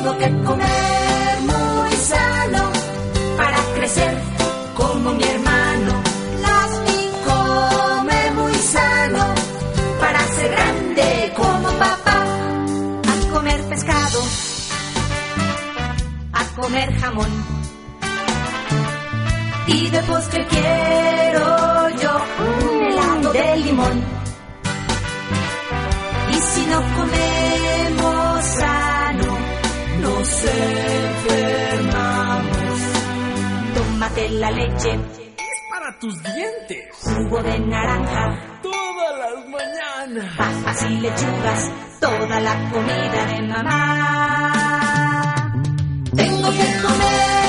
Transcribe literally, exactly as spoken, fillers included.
Tengo que comer muy sano para crecer como mi hermano. Lasmi come muy sano para ser grande como papá. A comer pescado, a comer jamón, y de postre quiero yo un helado de limón. Y si no comemos sano, nos enfermamos. Tómate la leche, es para tus dientes. Jugo de naranja, todas las mañanas. Papas y lechugas, toda la comida de mamá. Tengo que comer